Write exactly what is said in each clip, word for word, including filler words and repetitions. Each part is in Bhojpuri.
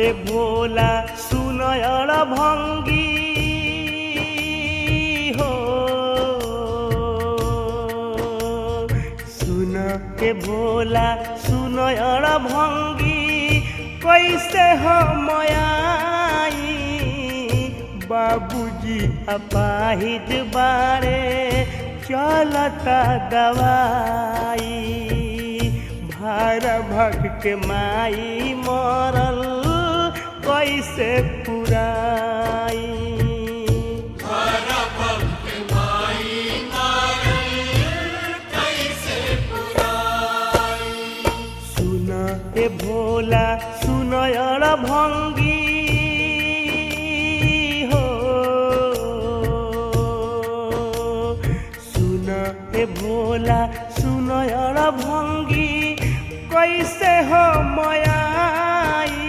ए भोला सुनयण भंगी हो सुन ए भोला सुनयण भंगी कैसे हम आई बाबूजी अपाहिज बारे चलता दवाई भार भग के माई मरल कैसे पुराई भार भग के माई मरल कैसे पुराई। सुन ए भोला सुनयण भंगी हो सुन ए भोला सुनयण भंगी कैसे हम आई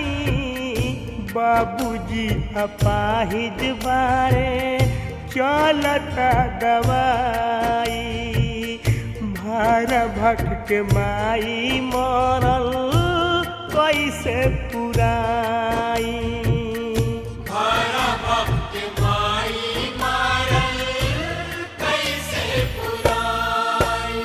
बाबूजी अपाहिज बारे चलता दवाई भार भग के माई मरल कैसे पुराई भार भग के माई मरल कैसे पुराई।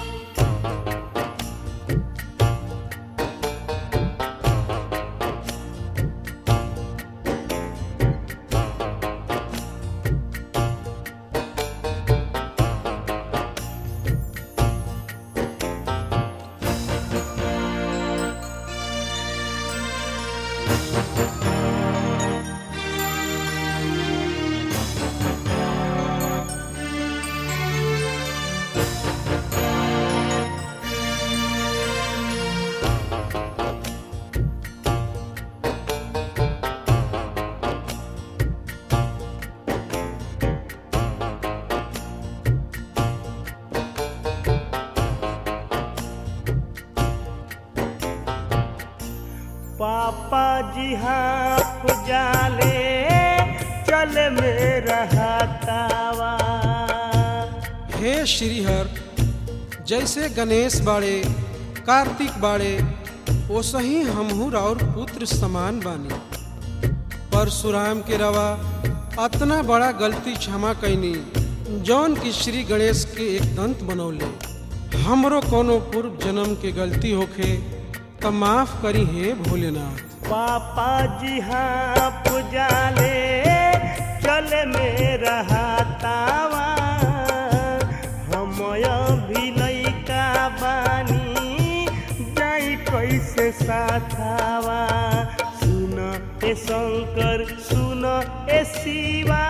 पापा जी हाथ जाले चल मेरा हाथावा। हे श्रीहर जैसे गणेश बाड़े कार्तिक बाड़े ओसही हमहू और पुत्र समान बानी। परशुराम के रवा अतना बड़ा गलती क्षमा कैनी जौन की श्री गणेश के एक दंत बनौले। हमरो कोनो पूर्व जन्म के गलती होखे तो माफ करी हे भोलेनाथ। पापा जी हाँ पुजाले चल मेरा हाथावा हम भी लइका बानी जाई कैसे साथावा। सुन ए शंकर सुन ए शिवा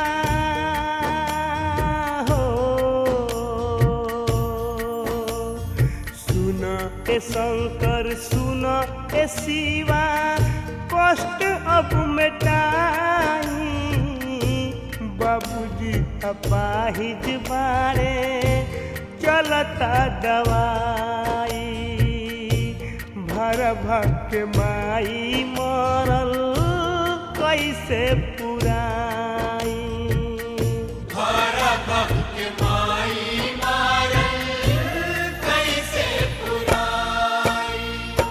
हो सुन ए शंकर सुन ए शिवा कष्ट अब मिटाई बाबूजी अपाहिज बारे चलता दवाई भर भग के माई मरल कैसे पुराई भार भग के माई मरल कैसे पुराई।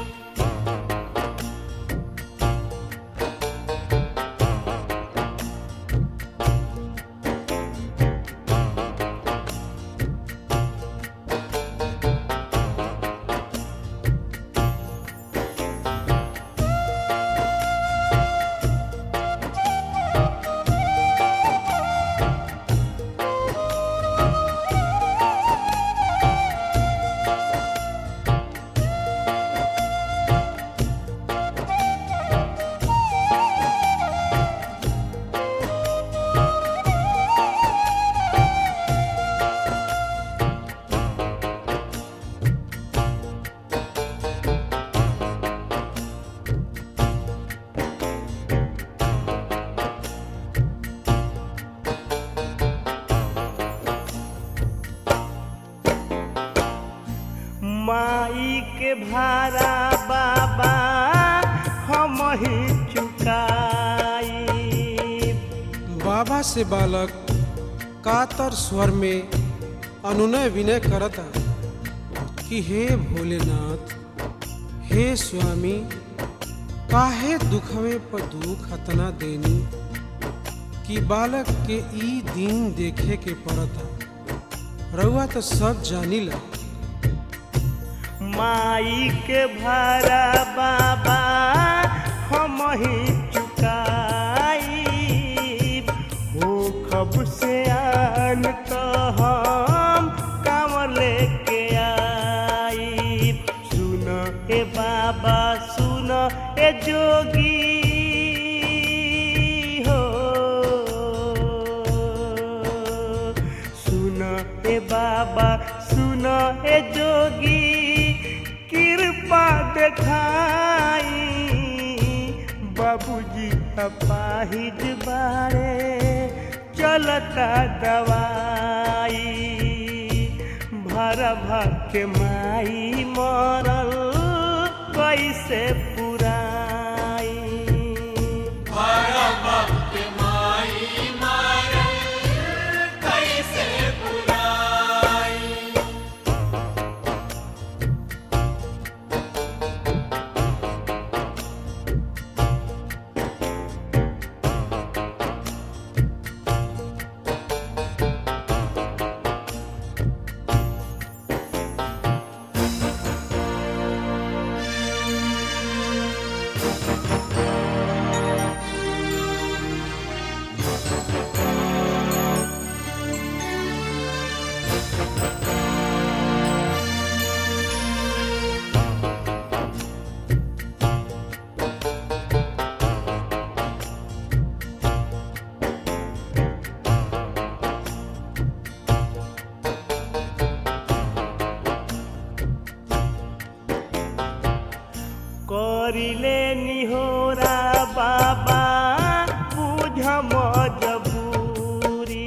माई के भारा बाबा हम ही चुकाई। बाबा से बालक कातर स्वर में अनुनय विनय करता कि हे भोलेनाथ, हे स्वामी, काहे दुखवे पर दुख अतना देनी कि बालक के ई दिन देखे के पड़ता। रउआ तो सब जानिला। माई के भारा बाबा हम ही चुकाई, हो खब से आन तो हम काम लेके आई। सुन ए बाबा सुन ए जोगी हो, सुन ए बाबा सुन ए जोगी, कृपा देखाई। बाबूजी अपाहिज बारे चलता दवाई, भर भर के माई मरल कैसे पुराई। भर भर के माई मरल कैसे पुराई। करिले निहोरा बाबा बुझ मजबूरी।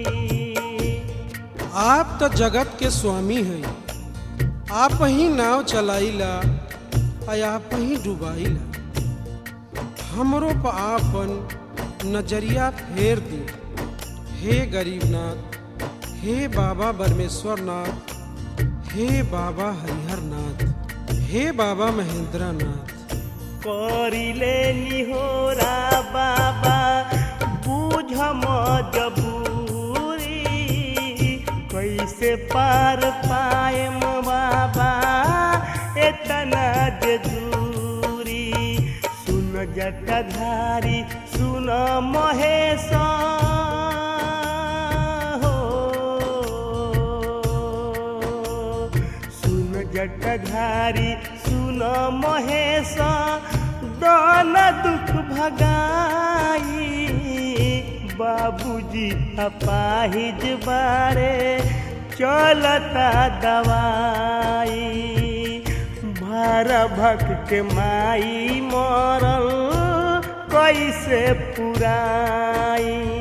आप तो जगत के स्वामी हैं, आप ही नाव चलाइला आ आप ही डुबाइला। हमरो पर आपन नजरिया फेर दी। हे गरीबनाथ, हे बाबा परमेश्वरनाथ, हे बाबा हरिहरनाथ, हे बाबा महेंद्रनाथ। करिले निहोरा बाबा बुझ मजबूरी, कैसे पार पाएम बाबा एतना जे दूरी। सुन जटाधारी सुन महेश हो, सुन जटाधारी सुन महेश, दान दुख भगाई। बाबूजी अपाहिज बारे चलता दवाई, भार भक के माई मरल कैसे पुराई।